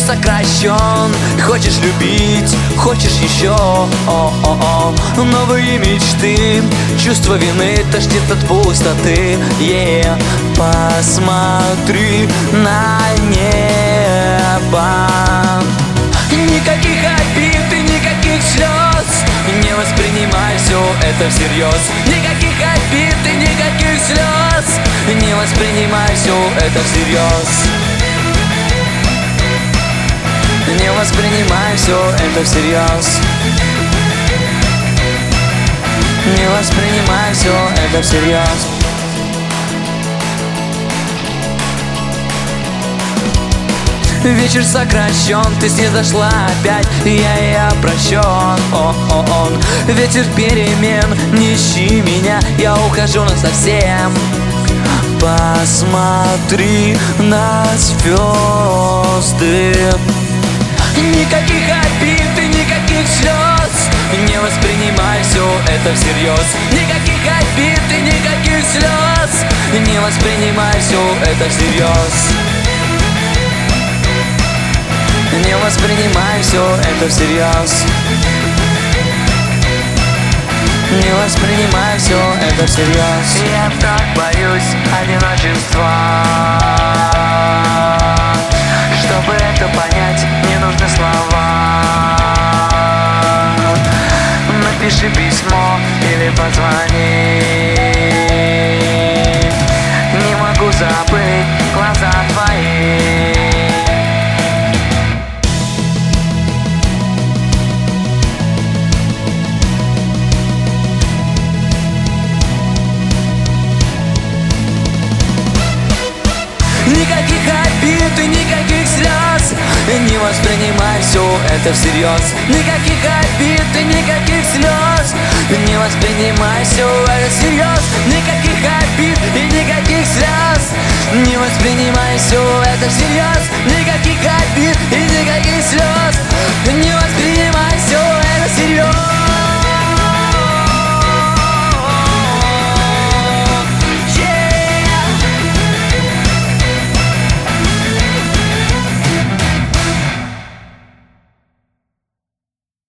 сокращен. Хочешь любить, хочешь еще, новые мечты, чувство вины тошнит от пустоты. Посмотри на небо. Никаких обид и никаких слез, не воспринимай все это всерьез. Никаких обид и никаких слез, не воспринимай все это всерьез. Не воспринимай все это всерьез. Не воспринимай все это всерьез. Вечер сокращен, ты снизошла опять, я прощен. Ветер перемен, не ищи меня, я ухожу насовсем. Посмотри на звезды. Никаких обид и никаких слез, не воспринимай все это всерьез. Никаких обид и никаких слез, не воспринимай все это всерьез. Не воспринимай все это всерьез. Не воспринимай все это всерьез. Я так боюсь одиночества. Чтобы это понять, не нужны слова. Напиши письмо или позвони. Не могу забыть глаза твои. Никаких обид и никаких слез, не воспринимай все это всерьез. Никаких обид и никаких слез, не воспринимай все это всерьез. Никаких обид и никаких слез, не воспринимай все это всерьез. Никаких обид